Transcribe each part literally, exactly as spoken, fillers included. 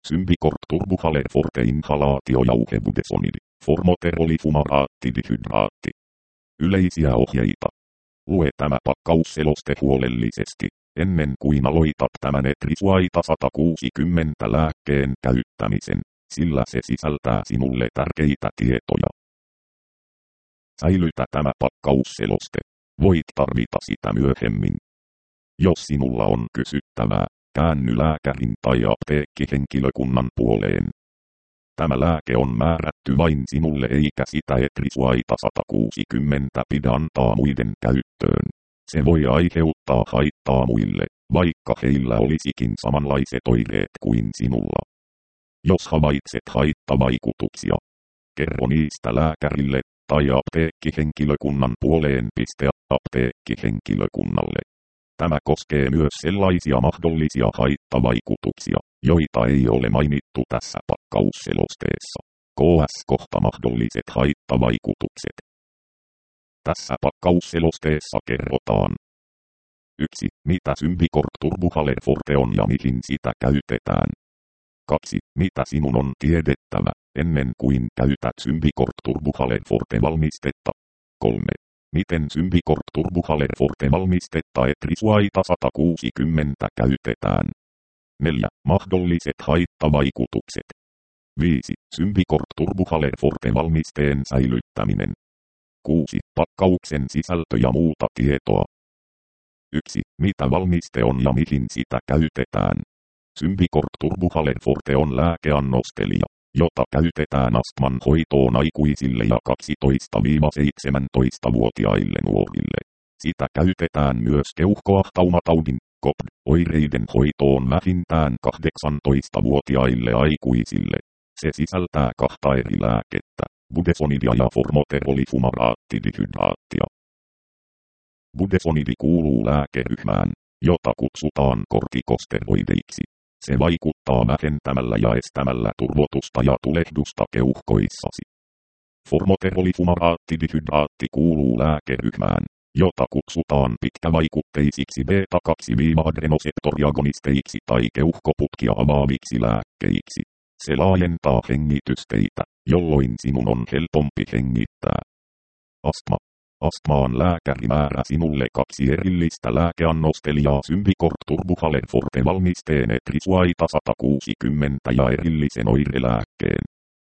Symbicort turbuhaler forte inhalaatio jauhebudesonidi. Formoterolifumaraatti. Yleisiä ohjeita. Lue tämä pakkausseloste huolellisesti, ennen kuin aloitat tämän Etrisuaita sata kuusikymmentä lääkkeen käyttämisen, sillä se sisältää sinulle tärkeitä tietoja. Säilytä tämä pakkausseloste. Voit tarvita sitä myöhemmin. Jos sinulla on kysyttävää, käänny lääkärin tai apteekkihenkilökunnan puoleen. Tämä lääke on määrätty vain sinulle eikä sitä Etrisuaita sata kuusikymmentä pidä antaa muiden käyttöön. Se voi aiheuttaa haittaa muille, vaikka heillä olisikin samanlaiset oireet kuin sinulla. Jos havaitset haittavaikutuksia, kerro niistä lääkärille tai apteekkihenkilökunnan puoleen. Piste apteekkihenkilökunnalle. Tämä koskee myös sellaisia mahdollisia haittavaikutuksia, joita ei ole mainittu tässä pakkausselosteessa. Ks kohta mahdolliset haittavaikutukset. Tässä pakkausselosteessa kerrotaan. yksi. Mitä Symbicort turbuhaler forte on ja mihin sitä käytetään. kaksi. Mitä sinun on tiedettävä, ennen kuin käytät Symbicort turbuhaler forte valmistetta. kolme. Miten Symbicort turbuhaler forte valmistetta Etrisuaita sata kuusikymmentä käytetään. neljä. Mahdolliset haittavaikutukset. viisi. Symbicort turbuhaler forte valmisteen säilyttäminen. kuusi. Pakkauksen sisältö ja muuta tietoa. yksi. Mitä valmiste on ja mihin sitä käytetään. Symbicort turbuhaler forte on lääkeannostelija, jota käytetään astman hoitoon aikuisille ja kaksitoista–seitsemäntoista-vuotiaille nuorille. Sitä käytetään myös keuhkoahtaumautaudin (C O P D)-oireiden hoitoon vähintään kahdeksantoista-vuotiaille aikuisille. Se sisältää kahta eri lääkettä, budesonidia ja formoterolifumaraattidihydraattia. Budesonidi kuuluu lääkeryhmään, jota kutsutaan kortikosteroideiksi. Se vaikuttaa vähentämällä ja estämällä turvotusta ja tulehdusta keuhkoissasi. Formoterolifumaraattidihydraatti kuuluu lääkeryhmään, jota kutsutaan pitkävaikutteisiksi beeta kaksi adrenoseptoriagonisteiksi tai keuhkoputkia avaaviksi lääkkeiksi. Se laajentaa hengitysteitä, jolloin sinun on helpompi hengittää. Astma. Astmaan lääkäri määrää sinulle kaksi erillistä lääkeannostelijaa Symbicort turbuhaler forte valmisteen Etrisuaita sata kuusikymmentä ja erillisen oirelääkkeen.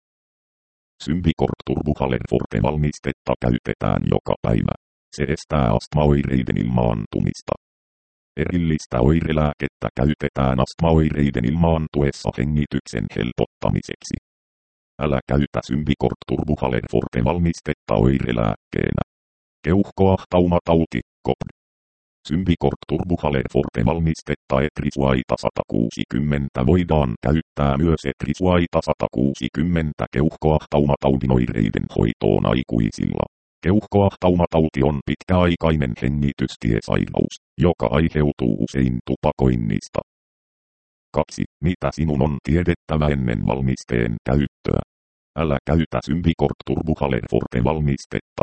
Symbicort turbuhaler forte valmistetta käytetään joka päivä. Se estää astmaoireiden ilmaantumista. Erillistä oirelääkettä käytetään astmaoireiden ilmaantuessa hengityksen helpottamiseksi. Älä käytä Symbicort turbuhaler forte valmistetta oirelääkkeenä. Keuhkoahtaumatauti, C O P D. Symbicort turbuhaler forte valmistetta Etrisuaita sata kuusikymmentä voidaan käyttää myös Etrisuaita sata kuusikymmentä keuhkoahtaumataudin oireiden hoitoon aikuisilla. Keuhkoahtaumatauti on pitkäaikainen hengitystiesairaus, joka aiheutuu usein tupakoinnista. kaksi. Mitä sinun on tiedettävä ennen valmisteen käyttöä? Älä käytä Symbicort turbuhaler forte valmistetta.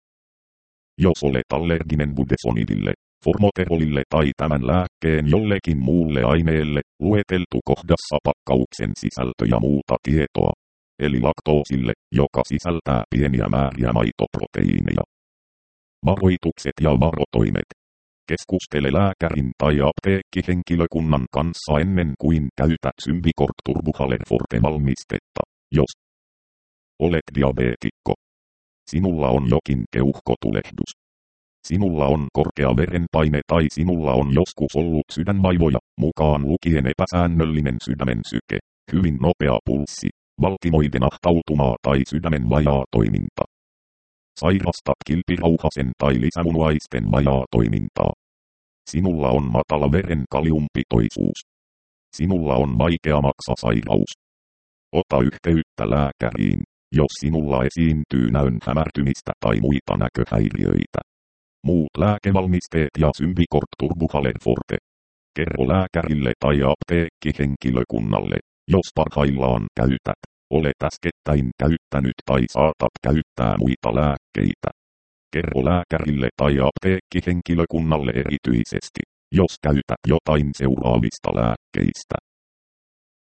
Jos olet allerginen budesonidille, formoterolille tai tämän lääkkeen jollekin muulle aineelle, lueteltu kohdassa pakkauksen sisältö ja muuta tietoa, eli laktoosille, joka sisältää pieniä määriä maitoproteiineja. Varoitukset ja varotoimet. Keskustele lääkärin tai apteekkihenkilökunnan kanssa ennen kuin käytät Symbicort turbuhaler forte valmistetta, jos olet diabeetikko. Sinulla on jokin keuhkotulehdus. Sinulla on korkea verenpaine tai sinulla on joskus ollut sydänvaivoja, mukaan lukien epäsäännöllinen sydämen syke, hyvin nopea pulssi, valtimoiden ahtautumaa tai sydämen vajaa toiminta. Sairastat kilpirauhasen tai lisämunuaisten vajaa toimintaa. Sinulla on matala veren kaliumpitoisuus. Sinulla on vaikea maksasairaus. Ota yhteyttä lääkäriin, jos sinulla esiintyy näön hämärtymistä tai muita näköhäiriöitä. Muut lääkevalmisteet ja Symbicort turbuhaler forte. Kerro lääkärille tai apteekkihenkilökunnalle, jos parhaillaan käytät, olet äskettäin käyttänyt tai saatat käyttää muita lääkkeitä. Kerro lääkärille tai apteekkihenkilökunnalle erityisesti, jos käytät jotain seuraavista lääkkeistä.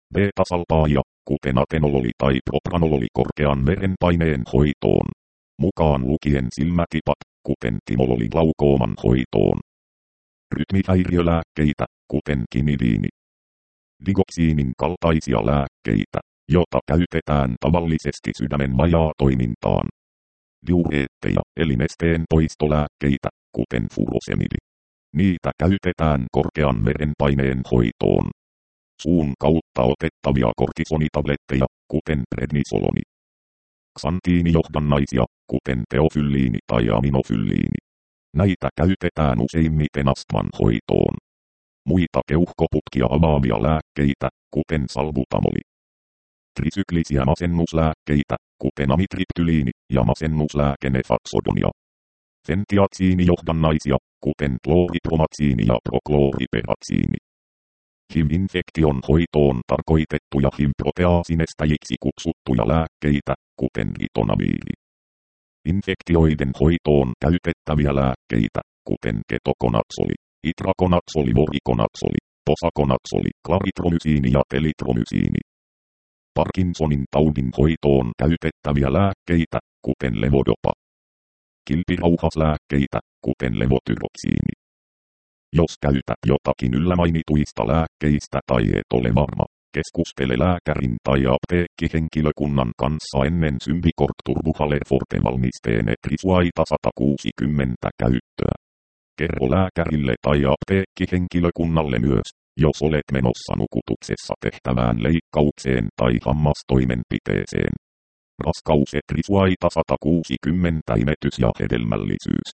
Beta-salpaaja, kuten atenololi tai propranololi korkean verenpaineen hoitoon. Mukaan lukien silmätipat, kuten timololi glaukooman hoitoon. Rytmihäiriölääkkeitä, kuten kinidiini. Digoksiinin kaltaisia lääkkeitä, jota käytetään tavallisesti sydämen vajaatoimintaan. Diureetteja eli nesteen poistolääkkeitä, kuten furosemidi. Niitä käytetään korkean verenpaineen hoitoon. Suun kautta otettavia kortisonitabletteja, kuten prednisoloni. Xantiinijohdannaisia, kuten teofylliini tai aminofylliini. Näitä käytetään useimmiten astman hoitoon. Muita keuhkoputkia avaavia lääkkeitä, kuten salbutamoli. Trisyklisiä masennuslääkkeitä, kuten amitriptyliini ja masennuslääke nefaksodonia. Fentiatsiinijohdannaisia, kuten klooripromaksiini ja proklooriperaksiini. H I V-infektion hoitoon tarkoitettuja H I V-proteaasinestäjiksi kutsuttuja lääkkeitä, kuten ritonaviri. Infektioiden hoitoon käytettäviä lääkkeitä, kuten ketokonatsoli, itrakonatsoli, vorikonatsoli, posakonatsoli, klaritromysiini ja telitromysiini. Parkinsonin taudin hoitoon käytettäviä lääkkeitä, kuten levodopa. Kilpirauhaslääkkeitä, kuten levotyroksiini. Jos käytät jotakin yllämainituista lääkkeistä tai et ole varma, keskustele lääkärin tai apteekkihenkilökunnan kanssa ennen Symbicort Turbuhaler Forte valmisteen Etrisuaita sata kuusikymmentä käyttöä. Kerro lääkärille tai apteekkihenkilökunnalle myös, jos olet menossa nukutuksessa tehtävään leikkaukseen tai hammastoimenpiteeseen. Raskaus Etrisuaita sata kuusikymmentä imetys ja hedelmällisyys.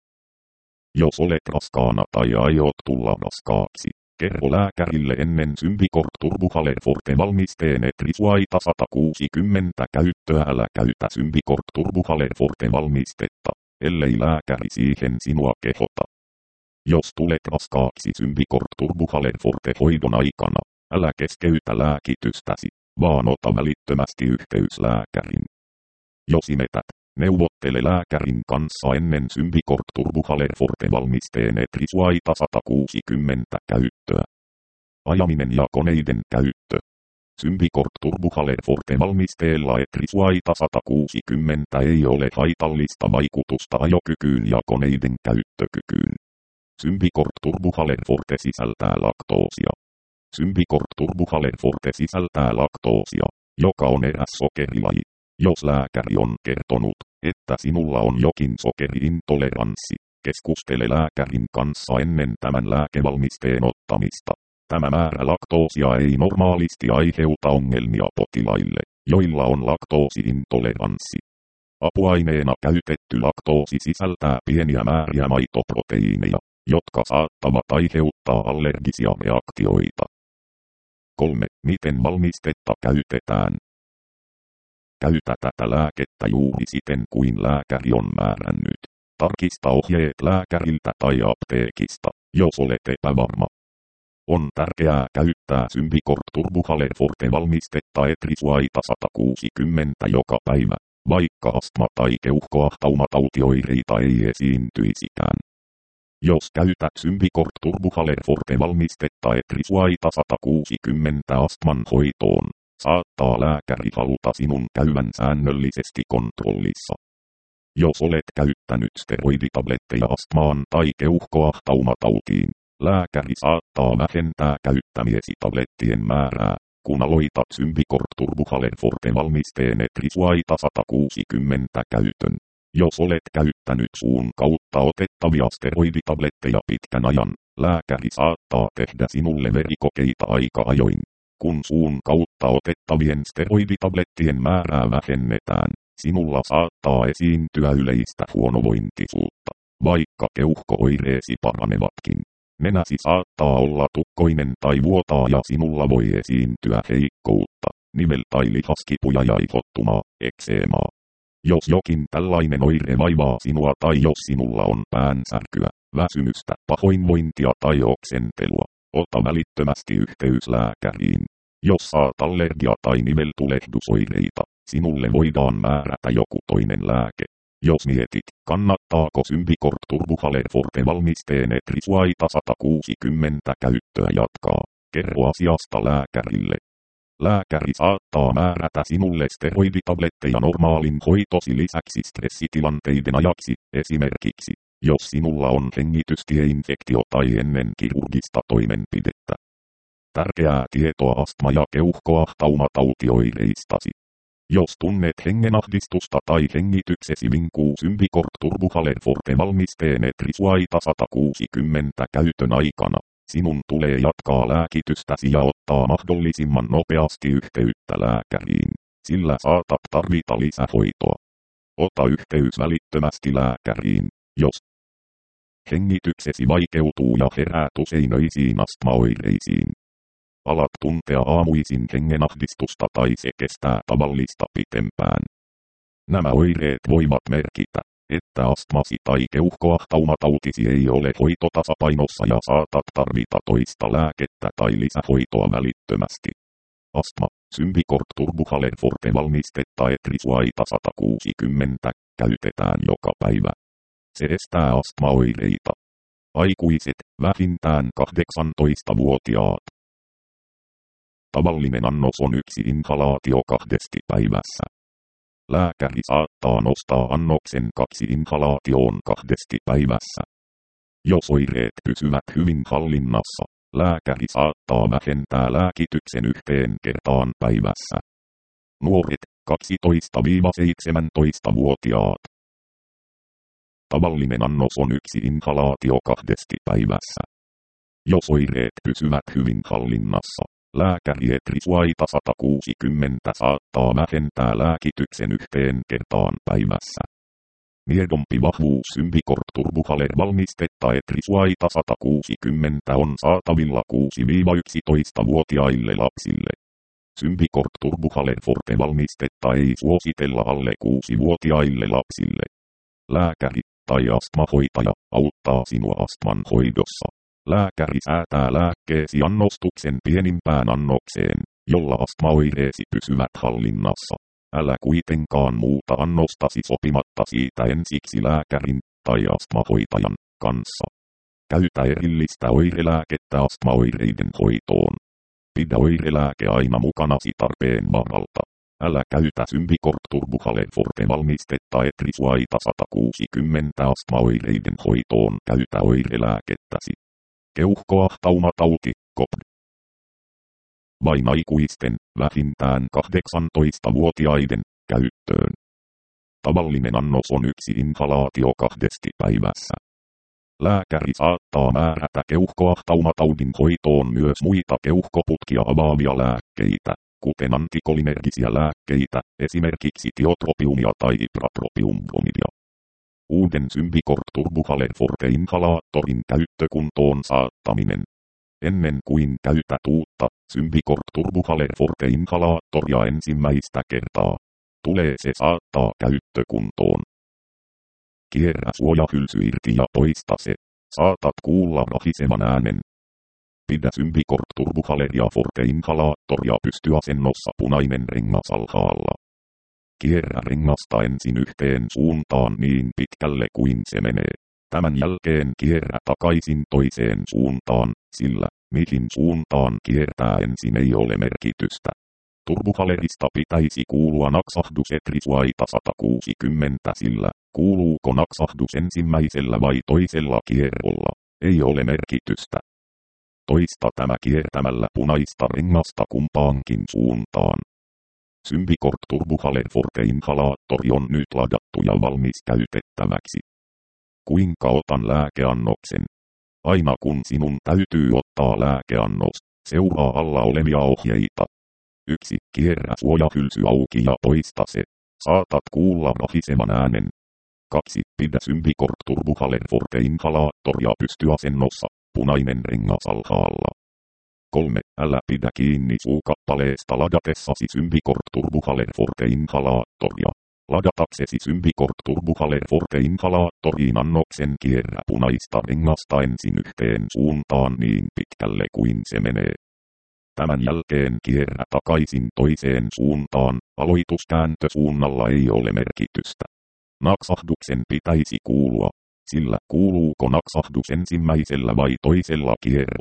Jos olet raskaana tai aiot tulla raskaaksi, kerro lääkärille ennen Symbicort Turbuhaler Forte valmisteen Etrisuaita sata kuusikymmentä käyttöä. Älä käytä Symbicort Turbuhaler Forte valmistetta, ellei lääkäri siihen sinua kehota. Jos tulet raskaaksi Symbicort Turbuhaler Forte hoidon aikana, älä keskeytä lääkitystäsi, vaan ota välittömästi yhteys lääkärin. Jos imetät, neuvottele lääkärin kanssa ennen Symbicort Turbuhaler Forte valmisteen Etrisuaita sata kuusikymmentä käyttöä. Ajaminen ja koneiden käyttö. Symbicort Turbuhaler Forte valmisteella Etrisuaita sata kuusikymmentä ei ole haitallista vaikutusta ajokykyyn ja koneiden käyttökykyyn. Symbicort Turbuhaler Forte sisältää laktoosia. Symbicort Turbuhaler Forte sisältää laktoosia, joka on eräs sokerilaji. Jos lääkäri on kertonut, että sinulla on jokin sokeriintoleranssi, keskustele lääkärin kanssa ennen tämän lääkevalmisteen ottamista. Tämä määrä laktoosia ei normaalisti aiheuta ongelmia potilaille, joilla on laktoosiintoleranssi. Apuaineena käytetty laktoosi sisältää pieniä määriä maitoproteiineja, jotka saattavat aiheuttaa allergisia reaktioita. kolme. Miten valmistetta käytetään? Käytä tätä lääkettä juuri siten kuin lääkäri on määrännyt. Tarkista ohjeet lääkäriltä tai apteekista, jos olet epävarma. On tärkeää käyttää Symbicort Turbuhaler Forte valmistetta Etrisuaita sata kuusikymmentä joka päivä, vaikka astma- tai keuhkoahtaumatauti-oireita ei esiintyisikään. Jos käytät Symbicort Turbuhaler Forte valmistetta Etrisuaita sata kuusikymmentä astman hoitoon, saattaa lääkäri haluta sinun käyvän säännöllisesti kontrollissa. Jos olet käyttänyt steroiditabletteja astmaan tai keuhkoahtaumatautiin, lääkäri saattaa vähentää käyttämiesi tablettien määrää, kun aloitat Symbicort Turbuhaler Forte valmisteen Etrisuaita sata kuusikymmentä käytön. Jos olet käyttänyt suun kautta otettavia steroiditabletteja pitkän ajan, lääkäri saattaa tehdä sinulle verikokeita aika ajoin. Kun suun kautta otettavien steroiditablettien määrää vähennetään, sinulla saattaa esiintyä yleistä huonovointisuutta, vaikka keuhko-oireesi paranevatkin. Nenäsi saattaa olla tukkoinen tai vuotaa ja sinulla voi esiintyä heikkoutta, nivel- tai lihaskipuja ja ihottumaa, ekseemaa. Jos jokin tällainen oire vaivaa sinua tai jos sinulla on päänsärkyä, väsymystä, pahoinvointia tai oksentelua, ota välittömästi yhteys lääkäriin. Jos saat allergia- tai niveltulehdusoireita, sinulle voidaan määrätä joku toinen lääke. Jos mietit, kannattaako Symbicort Turbuhaler Forte valmisteen Etrisuaita sata kuusikymmentä käyttöä jatkaa, kerro asiasta lääkärille. Lääkäri saattaa määrätä sinulle steroiditabletteja normaalin hoitosi lisäksi stressitilanteiden ajaksi, esimerkiksi, jos sinulla on hengitystieinfektio tai ennen kirurgista toimenpidettä. Tärkeää tietoa astma- ja keuhkoahtaumatauti-oireistasi. Jos tunnet hengenahdistusta tai hengityksesi vinkuu Symbicort Turbuhaler Forte valmisteen Etrisuaita sata kuusikymmentä käytön aikana, sinun tulee jatkaa lääkitystäsi ja ottaa mahdollisimman nopeasti yhteyttä lääkäriin, sillä saatat tarvita lisähoitoa. Ota yhteys välittömästi lääkäriin, jos hengityksesi vaikeutuu ja heräät useinöisiin astmaoireisiin. Alat tuntea aamuisin hengenahdistusta tai se kestää tavallista pitempään. Nämä oireet voivat merkitä, että astmasi tai keuhkoahtaumatauti ei ole hoitotasapainossa ja saatat tarvita toista lääkettä tai lisähoitoa välittömästi. Astma, Symbicort Turbuhaler Forte valmistetta Etrisuaita sata kuusikymmentä, käytetään joka päivä. Se estää astmaoireita. Aikuiset, vähintään kahdeksantoistavuotiaat. Tavallinen annos on yksi inhalaatio kahdesti päivässä. Lääkäri saattaa nostaa annoksen kaksi inhalaatioon kahdesti päivässä. Jos oireet pysyvät hyvin hallinnassa, lääkäri saattaa vähentää lääkityksen yhteen kertaan päivässä. Nuoret, kaksitoista–seitsemäntoista-vuotiaat. Tavallinen annos on yksi inhalaatio kahdesti päivässä. Jos oireet pysyvät hyvin hallinnassa, lääkäri Etrisuaita sata kuusikymmentä saattaa vähentää lääkityksen yhteen kertaan päivässä. Miedompi vahvuus Symbicort Turbuhaler valmistetta Etrisuaita sata kuusikymmentä on saatavilla kuusi–yksitoista-vuotiaille lapsille. Symbicort Turbuhaler Forte valmistetta ei suositella alle kuusi-vuotiaille lapsille. Lääkäri tai astmahoitaja auttaa sinua astman hoidossa. Lääkäri säätää lääkkeesi annostuksen pienimpään annokseen, jolla astmaoireesi pysyvät hallinnassa. Älä kuitenkaan muuta annostasi sopimatta siitä ensiksi lääkärin tai astmahoitajan kanssa. Käytä erillistä oirelääkettä astmaoireiden hoitoon. Pidä oirelääke aina mukanasi tarpeen varalta. Älä käytä Symbicort Turbuhaler Forte valmistetta Etrisuaita sata kuusikymmentä astmaoireiden hoitoon. Käytä oirelääkettäsi. Keuhkoahtaumatauti, K O P D. Vain aikuisten, vähintään kahdeksantoistavuotiaiden, käyttöön. Tavallinen annos on yksi inhalaatio kahdesti päivässä. Lääkäri saattaa määrätä keuhkoahtaumataudin hoitoon myös muita keuhkoputkia avaavia lääkkeitä, kuten antikolinergisia lääkkeitä, esimerkiksi tiotropiumia tai ipratropiumbromidia. Uuden Symbicort Turbuhaler Forte inhalaattorin käyttökuntoon saattaminen. Ennen kuin käytät uutta Symbicort Turbuhaler Forte inhalaattoria ensimmäistä kertaa, tulee se saattaa käyttökuntoon. Kierrä suojahylsy irti ja poista se. Saatat kuulla rahisevan äänen. Pidä Symbicort Turbuhaleria Forte inhalaattoria pystyasennossa punainen rengas alhaalla. Kierrä rengasta ensin yhteen suuntaan niin pitkälle kuin se menee. Tämän jälkeen kierrä takaisin toiseen suuntaan, sillä mihin suuntaan kiertää ensin ei ole merkitystä. Turbuhalerista pitäisi kuulua naksahdus Etrisuaita sata kuusikymmentä, sillä kuuluuko naksahdus ensimmäisellä vai toisella kierrolla, ei ole merkitystä. Toista tämä kiertämällä punaista rengasta kumpaankin suuntaan. Symbicort Turbuhaler Forte inhalaattori on nyt ladattu ja valmis käytettäväksi. Kuinka otan lääkeannoksen? Aina kun sinun täytyy ottaa lääkeannos, seuraa alla olevia ohjeita. yksi. Kierrä suojahylsy auki ja poista se. Saatat kuulla rahisevan äänen. kaksi. Pidä Symbicort Turbuhaler Forte inhalaattoria pystyasennossa, punainen rengas alhaalla. kolme. Älä pidä kiinni suukappaleesta ladatessasi Symbicort Turbuhaler Forte inhalaattoria. Ladataksesi Symbicort Turbuhaler Forte inhalaattoriin annoksen kierrä punaista rengasta ensin yhteen suuntaan niin pitkälle kuin se menee. Tämän jälkeen kierrä takaisin toiseen suuntaan, aloituskääntösuunnalla ei ole merkitystä. Naksahduksen pitäisi kuulua, sillä kuuluuko naksahdus ensimmäisellä vai toisella kierrolla,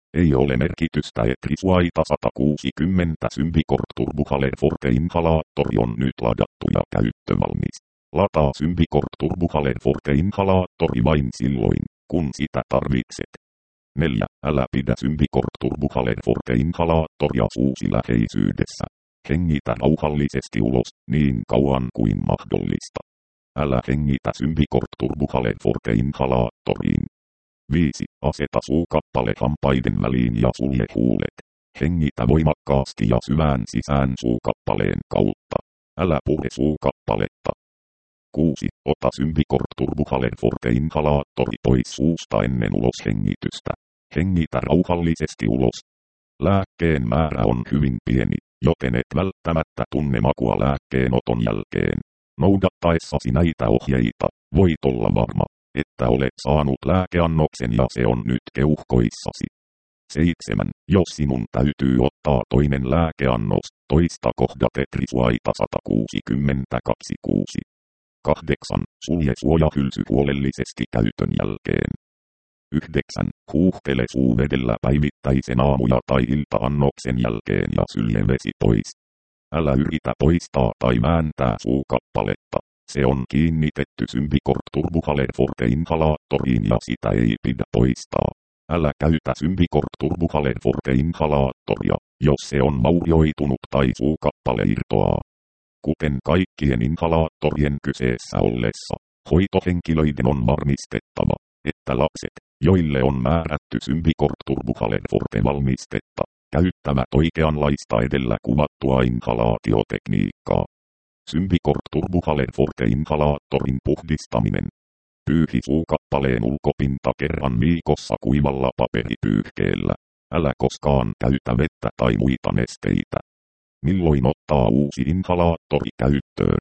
Ei ole merkitystä, että Risuaita sata kuusikymmentä Symbicort Turbuhaler Forte inhalaattori on nyt ladattu ja käyttövalmis. Lataa Symbicort Turbuhaler Forte inhalaattori vain silloin, kun sitä tarvitset. neljä. Älä pidä Symbicort Turbuhaler Forte inhalaattoria suusi läheisyydessä. Hengitä rauhallisesti ulos, niin kauan kuin mahdollista. Älä hengitä Symbicort Turbuhaler Forte inhalaattoriin. viisi. Aseta suukappale hampaiden väliin ja sulje huulet. Hengitä voimakkaasti ja syvään sisään suukappaleen kautta. Älä pure suukappaletta. kuusi. Ota Symbicort Turbuhaler Forte inhalaattori pois suusta ennen uloshengitystä. Hengitä rauhallisesti ulos. Lääkkeen määrä on hyvin pieni, joten et välttämättä tunne makua lääkkeenoton jälkeen. Noudattaessasi näitä ohjeita, voit olla varma, että olet saanut lääkeannoksen ja se on nyt keuhkoissasi. seitsemän. Jos sinun täytyy ottaa toinen lääkeannos, toista kohdatet Risuaita sata kuusikymmentäkaksi kuusi. kahdeksan. Sulje suojahylsy huolellisesti käytön jälkeen. yhdeksän. Huuhtele suuvedellä päivittäisen aamu- tai ilta-annoksen jälkeen ja sylje vesi pois. Älä yritä poistaa tai vääntää suukappaletta. Se on kiinnitetty Symbicort Turbuhaler Forte inhalaattoriin ja sitä ei pidä poistaa. Älä käytä Symbicort Turbuhaler Forte inhalaattoria, jos se on vaurioitunut tai suukappale irtoaa. Kuten kaikkien inhalaattorien kyseessä ollessa, hoitohenkilöiden on varmistettava, että lapset, joille on määrätty Symbicort Turbuhaler Forte valmistetta, käyttävät oikeanlaista edellä kuvattua inhalaatiotekniikkaa. Symbicort Turbuhaler Forte inhalaattorin puhdistaminen. Pyyhi suukappaleen ulkopinta kerran viikossa kuivalla paperipyyhkeellä. Älä koskaan käytä vettä tai muita nesteitä. Milloin ottaa uusi inhalaattori käyttöön?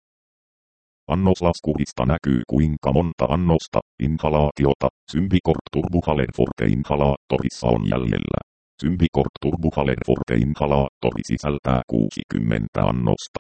Annoslaskurista näkyy kuinka monta annosta, inhalaatiota, Symbicort Turbuhaler Forte inhalaattorissa on jäljellä. Symbicort Turbuhaler Forte inhalaattori sisältää kuusikymmentä annosta.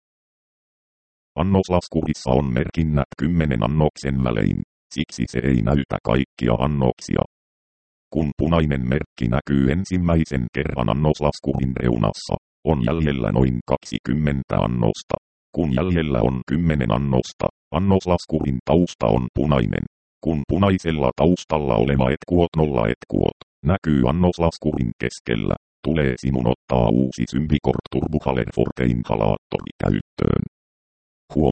Annoslaskurissa on merkinnät kymmenen annoksen välein, siksi se ei näytä kaikkia annoksia. Kun punainen merkki näkyy ensimmäisen kerran annoslaskurin reunassa, on jäljellä noin kaksikymmentä annosta. Kun jäljellä on kymmenen annosta, annoslaskurin tausta on punainen. Kun punaisella taustalla oleva etkuot nolla etkuot näkyy annoslaskurin keskellä, tulee sinun ottaa uusi Symbicort Turbuhaler Forte inhalaattori käyttöön. Huom!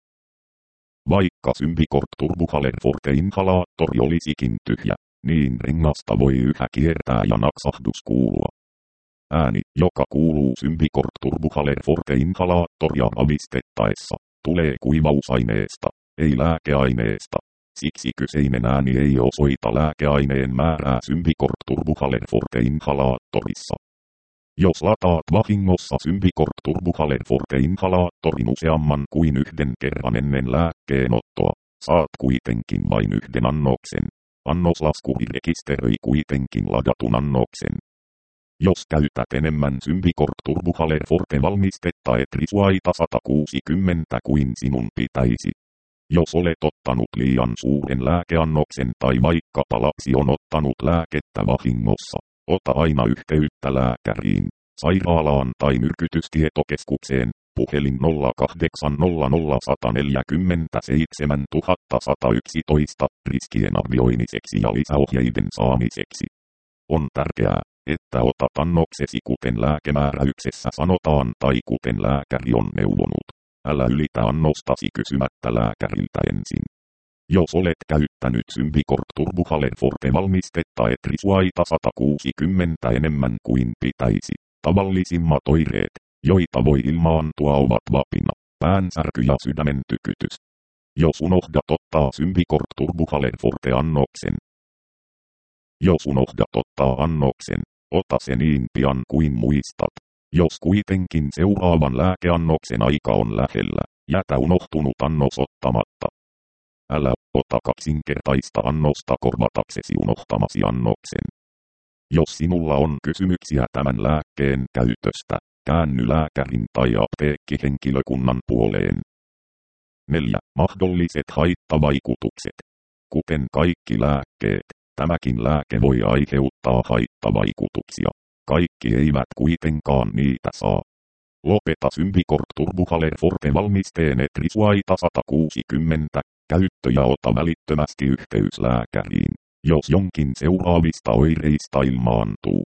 Vaikka Symbicort Turbuhaler Forte inhalaattori olisikin tyhjä, niin rengasta voi yhä kiertää ja naksahdus kuulua. Ääni, joka kuuluu Symbicort Turbuhaler Forte inhalaattoria ravistettaessa, tulee kuivausaineesta, ei lääkeaineesta. Siksi kyseinen ääni ei osoita lääkeaineen määrää Symbicort Turbuhaler Forte inhalaattorissa. Jos lataat vahingossa Symbicort Turbuhaler Forte inhalaattorin useamman kuin yhden kerran ennen lääkkeenottoa, saat kuitenkin vain yhden annoksen. Annoslaskuri rekisteröi kuitenkin ladatun annoksen. Jos käytät enemmän Symbicort Turbuhaler Forte valmistetta et Risuaita sata kuusikymmentä kuin sinun pitäisi. Jos olet ottanut liian suuren lääkeannoksen tai vaikkapa lapsi on ottanut lääkettä vahingossa, ota aina yhteyttä lääkäriin, sairaalaan tai myrkytystietokeskukseen, puhelin nolla kahdeksan nolla nolla yksi neljä seitsemän yksi yksi yksi riskien arvioimiseksi ja lisäohjeiden saamiseksi. On tärkeää, että otat annoksesi kuten lääkemääräyksessä sanotaan tai kuten lääkäri on neuvonut. Älä ylitä annostasi kysymättä lääkäriltä ensin. Jos olet käyttänyt Symbicort Turbuhaler Forte valmistetta et Risuaita sata kuusikymmentä enemmän kuin pitäisi, tavallisimmat oireet, joita voi ilmaantua ovat vapina, päänsärky ja sydämen tykytys. Jos unohdat ottaa Symbicort Turbuhaler Forte annoksen. Jos unohdat ottaa annoksen, ota se niin pian kuin muistat. Jos kuitenkin seuraavan lääkeannoksen aika on lähellä, jätä unohtunut annos ottamatta. Älä ota kaksinkertaista annosta korvataksesi unohtamasi annoksen. Jos sinulla on kysymyksiä tämän lääkkeen käytöstä, käänny lääkärin tai apteekkihenkilökunnan puoleen. neljä. Mahdolliset haittavaikutukset. Kuten kaikki lääkkeet, Tämäkin lääke voi aiheuttaa haittavaikutuksia. Kaikki eivät kuitenkaan niitä saa. Lopeta Symbicort Turbuhaler Forte valmisteen Etrisuaita sata kuusikymmentä, käyttö ja ota välittömästi yhteys lääkäriin, jos jonkin seuraavista oireista ilmaantuu.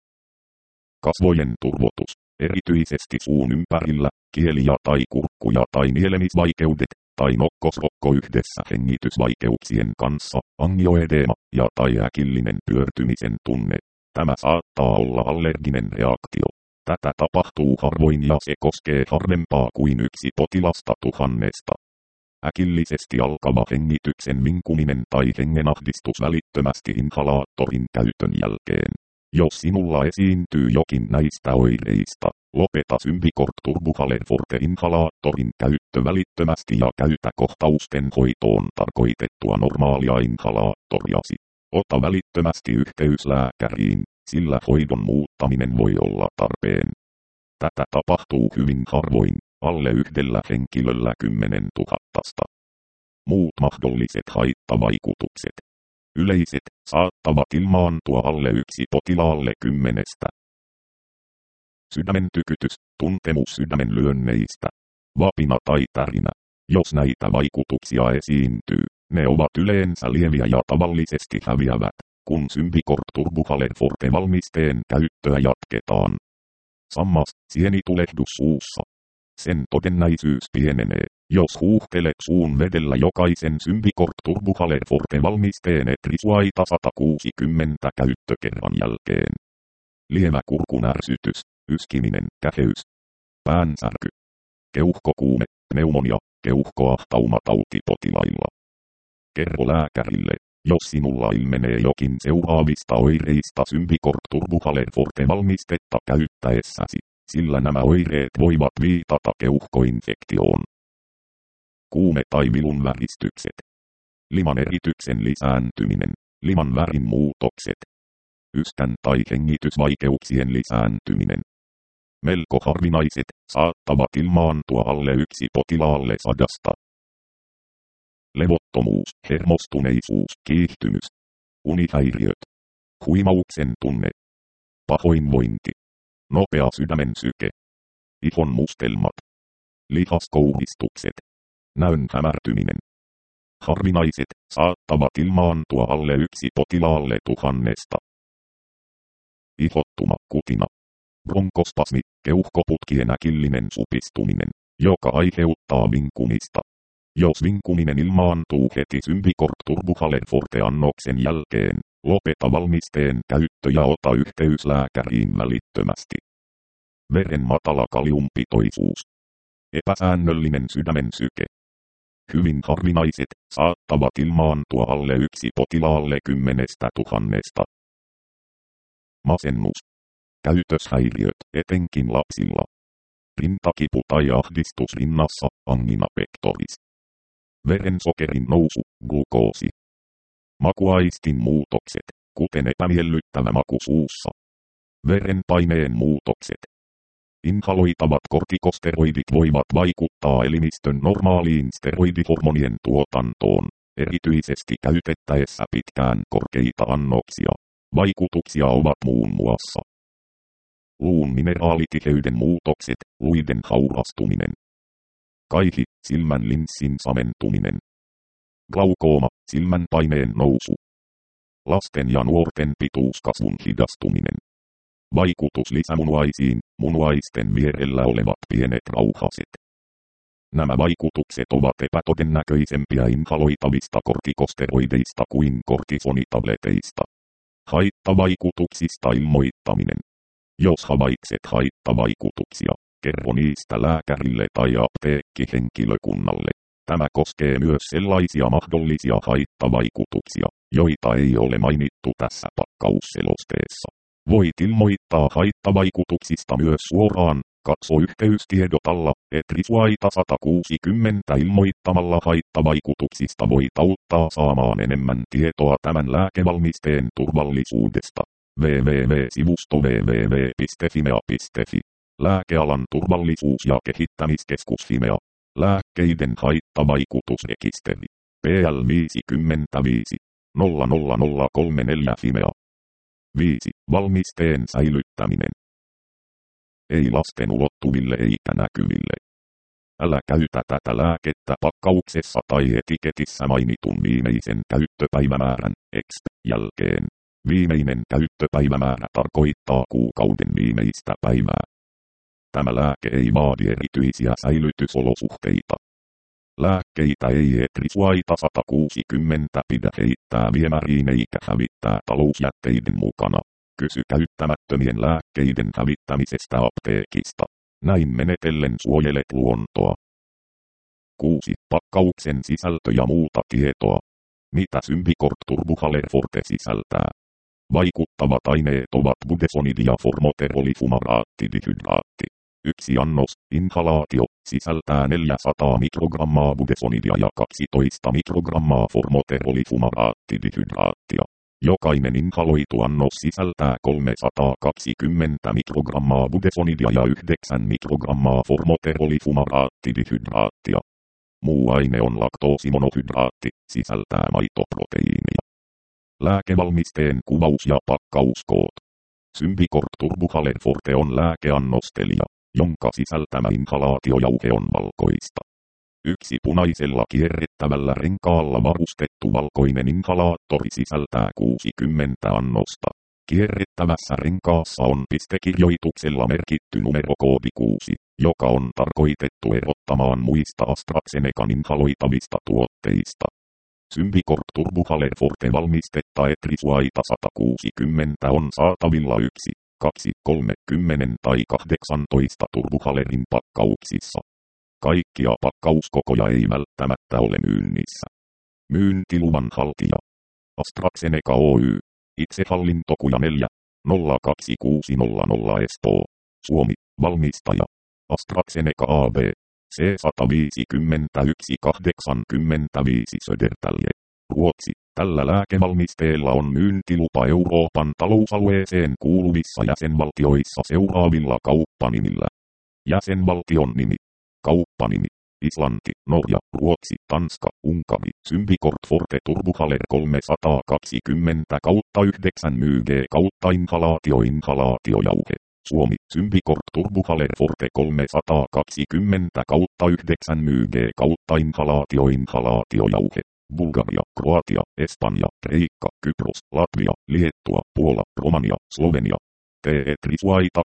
Kasvojen turvotus, erityisesti suun ympärillä, kieli- ja tai kurkku- tai nielemisvaikeudet, tai nokkosrokko yhdessä hengitysvaikeuksien kanssa, angioedeema ja tai äkillinen pyörtymisen tunne. Tämä saattaa olla allerginen reaktio. Tätä tapahtuu harvoin ja se koskee harvempaa kuin yksi potilasta tuhannesta. Äkillisesti alkava hengityksen vinkuminen tai hengenahdistus välittömästi inhalaattorin käytön jälkeen. Jos sinulla esiintyy jokin näistä oireista, lopeta Symbicort Turbuhaler Forte inhalaattorin käyttö välittömästi ja käytä kohtausten hoitoon tarkoitettua normaalia inhalaattoriasi. Ota välittömästi yhteys lääkäriin, sillä hoidon muuttaminen voi olla tarpeen. Tätä tapahtuu hyvin harvoin, alle yhdellä henkilöllä kymmenen tuhattasta. Muut mahdolliset haittavaikutukset. Yleiset, saattavat ilmaantua alle yksi potilaalle kymmenestä. Sydämen tykytys, tuntemus sydämen lyönneistä. Vapina tai tärinä. Jos näitä vaikutuksia esiintyy, ne ovat yleensä lieviä ja tavallisesti häviävät, kun Symbicort Turbuhaler Forte valmisteen käyttöä jatketaan. Sammas, sienitulehdus suussa. Sen todennäisyys pienenee, jos huuhtelet suun vedellä jokaisen Symbicort Turbuhaler Forte valmisteen Etrisuaita sata kuusikymmentä käyttökerran jälkeen. Lievä kurkun ärsytys, yskiminen, käheys, päänsärky, keuhkokuume, pneumonia, keuhkoahtaumatauti potilailla. Kerro lääkärille, jos sinulla ilmenee jokin seuraavista oireista Symbicort Turbuhaler Forte valmistetta käyttäessäsi, sillä nämä oireet voivat viitata keuhkoinfektioon. Kuume tai vilun väristykset. Liman erityksen lisääntyminen, liman värin muutokset. Yskän tai hengitysvaikeuksien lisääntyminen. Melko harvinaiset, saattavat ilmaantua alle yksi potilaalle sadasta. Levottomuus, hermostuneisuus, kiihtymys. Unihäiriöt. Huimauksen tunne. Pahoinvointi. Nopea sydämen syke. Ihon mustelmat. Lihaskouhistukset. Näön hämärtyminen. Harvinaiset, saattavat ilmaantua alle yksi potilaalle tuhannesta. Ihottuma, kutina. Bronkospasmi, keuhkoputkien äkillinen supistuminen, joka aiheuttaa vinkumista. Jos vinkuminen ilmaantuu heti Symbicort Turbuhaler Forte-annoksen jälkeen, lopeta valmisteen käyttö ja ota yhteys lääkäriin välittömästi. Veren matala kaliumpitoisuus. Epäsäännöllinen sydämen syke. Hyvin harvinaiset, saattavat ilmaantua alle yksi potilaalle kymmenestä tuhannesta. Masennus. Käytöshäiriöt, etenkin lapsilla. Rintakipu tai ahdistus rinnassa, angina pectoris. Verensokerin nousu, glukoosi. Makuaistin muutokset, kuten epämiellyttävä maku suussa. Verenpaineen muutokset. Inhaloitavat kortikosteroidit voivat vaikuttaa elimistön normaaliin steroidihormonien tuotantoon, erityisesti käytettäessä pitkään korkeita annoksia. Vaikutuksia ovat muun muassa luun mineraalitiheyden muutokset, luiden haurastuminen. Kaihi, silmän linssin samentuminen. Glaukooma, silmän paineen nousu. Lasten ja nuorten pituuskasvun hidastuminen. Vaikutus lisämunuaisiin, munuaisten vierellä olevat pienet rauhaset. Nämä vaikutukset ovat epätodennäköisempiä inhaloitavista kortikosteroideista kuin kortisonitableteista. Haittavaikutuksista ilmoittaminen. Jos havaitset haittavaikutuksia, kerro niistä lääkärille tai apteekkihenkilökunnalle. Tämä koskee myös sellaisia mahdollisia haittavaikutuksia, joita ei ole mainittu tässä pakkausselosteessa. Voit ilmoittaa haittavaikutuksista myös suoraan. Katso yhteystiedot alla, Etrisuaita sata kuusikymmentä ilmoittamalla haittavaikutuksista voit auttaa saamaan enemmän tietoa tämän lääkevalmisteen turvallisuudesta. double-u double-u double-u piste sivusto double-u double-u double-u piste fimea piste fi. Lääkealan turvallisuus- ja kehittämiskeskus Fimea. Lääkkeiden haittavaikutusrekisteri. P L viisikymmentäviisi. nolla nolla nolla kolme neljä Fimea. viisi. Valmisteen säilyttäminen. Ei lasten ulottuville eikä näkyville. Älä käytä tätä lääkettä pakkauksessa tai etiketissä mainitun viimeisen käyttöpäivämäärän X jälkeen. Viimeinen käyttöpäivämäärä tarkoittaa kuukauden viimeistä päivää. Tämä lääke ei vaadi erityisiä säilytysolosuhteita. Lääkkeitä ei etrisuaita sata kuusikymmentä pidä heittää viemäriin eikä hävittää talousjätteiden mukana. Kysy käyttämättömien lääkkeiden hävittämisestä apteekista. Näin menetellen suojelet luontoa. kuusi. Pakkauksen sisältö ja muuta tietoa. Mitä Symbicort Turbuhaler Forte sisältää? Vaikuttavat aineet ovat budesonidi ja formoterolifumaraattidihydraatti. Yksi annos, inhalaatio, sisältää neljäsataa mikrogrammaa budesonidia ja kaksitoista mikrogrammaa formoterolifumaraattidihydraattia. Jokainen inhaloitu annos sisältää kolmesataakaksikymmentä mikrogrammaa budesonidia ja yhdeksän mikrogrammaa formoterolifumaraattidihydraattia. Muu aine on laktoosimonohydraatti, sisältää maitoproteiinia. Lääkevalmisteen kuvaus ja pakkauskoot. Symbicort Turbuhaler Forte on lääkeannostelija, jonka sisältämä inhalaatiojauhe on valkoista. Yksi punaisella kierrettävällä renkaalla varustettu valkoinen inhalaattori sisältää kuusikymmentä annosta. Kierrettävässä renkaassa on pistekirjoituksella merkitty numerokoodi kuusi, joka on tarkoitettu erottamaan muista AstraZenecan inhaloitavista tuotteista. Symbicort Turbuhaler Forte valmistetta etrisuaita sata kuusikymmentä on saatavilla yksi, kaksi, kolme, kymmenen tai kahdeksantoista Turbuhalerin pakkauksissa. Kaikkia pakkauskokoja ei välttämättä ole myynnissä. Myyntiluvan haltija. AstraZeneca Oy. Itsehallintokuja neljä, nolla kaksi kuusi nolla nolla Espoo. Suomi. Valmistaja. AstraZeneca A B. C sata viisikymmentäyksi kahdeksankymmentäviisi Södertälje. Ruotsi. Tällä lääkevalmisteella on myyntilupa Euroopan talousalueeseen kuuluvissa jäsenvaltioissa seuraavilla kauppanimillä. Jäsenvaltion nimi. Kauppanimi. Islanti, Norja, Ruotsi, Tanska, Unkari. Symbicort Forte Turbuhaler kolmesataakaksikymmentä kautta yhdeksän mg kautta inhalaatio inhalaatiojauhe. Suomi. Symbicort Turbuhaler Forte kolmesataakaksikymmentä kautta yhdeksän mg kautta inhalaatio inhalaatiojauhe. Bulgaria, Kroatia, Espanja, Kreikka, Kypros, Latvia, Liettua, Puola, Romania, Slovenia. T. Etrisuaita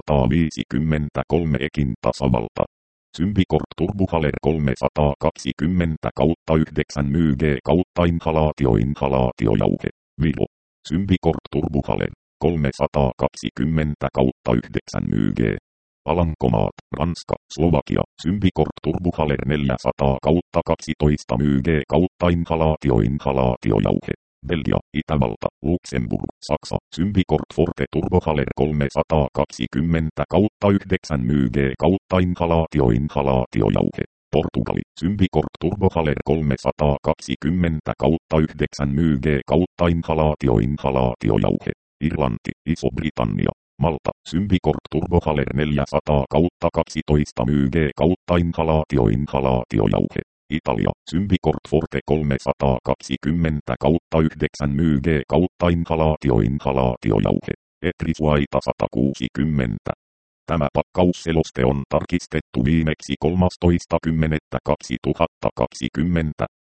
kolmesataaviisikymmentäkolme Ekin tasavalta. Symbicort Turbuhaler kolmesataakaksikymmentä kautta yhdeksän mg kautta inhalaatio inhalaatiojauhe. Viro. Symbicort Turbuhaler kolmesataakaksikymmentä kautta yhdeksän mg. Alankomaat, Ranska, Slovakia. Symbicort Turbuhaler neljäsataa kautta kaksitoista mg kautta inhalaatio inhalaatiojauhe. Belgia, Itävalta, Luxemburg, Saksa. Symbicort Forte Turbuhaler kolmesataakaksikymmentä kautta yhdeksän mg kautta inhalaatio inhalaatiojauhe. Portugali. Symbicort Turbuhaler kolmesataakaksikymmentä kautta yhdeksän mg kautta inhalaatio inhalaatiojauhe. Irlanti, Iso-Britannia. Malta. Symbicort Turbuhaler neljäsataa kautta kaksitoista mg kautta inhalaatio inhalaatiojauhe. Italia. Symbicort Forte kolmesataakaksikymmentä kautta yhdeksän mg kautta inhalaatio inhalaatiojauhe. Etrisuaita sata kuusikymmentä. Tämä pakkausseloste on tarkistettu viimeksi kolmastoista kymmenettä kaksituhattakaksikymmentä.